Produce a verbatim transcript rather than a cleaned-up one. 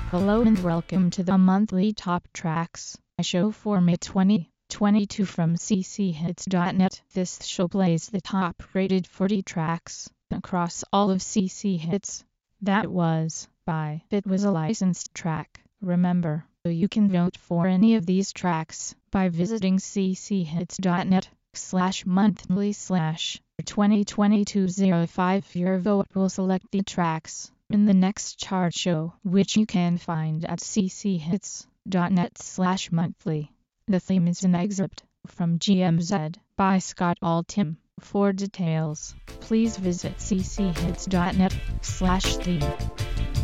Hello and welcome to the monthly Top Tracks show for May twenty twenty-two from c c hits dot net. This show plays the top rated forty tracks across all of C C Hits. That was by It Was a Licensed Track. Remember, you can vote for any of these tracks by visiting c c hits dot net slash monthly slash twenty twenty-two oh five. Your vote will select the tracks in the next chart show, which you can find at c c hits dot net slash monthly. The theme is an excerpt from G M Z by Scott Altham. For details, please visit c c hits dot net slash theme.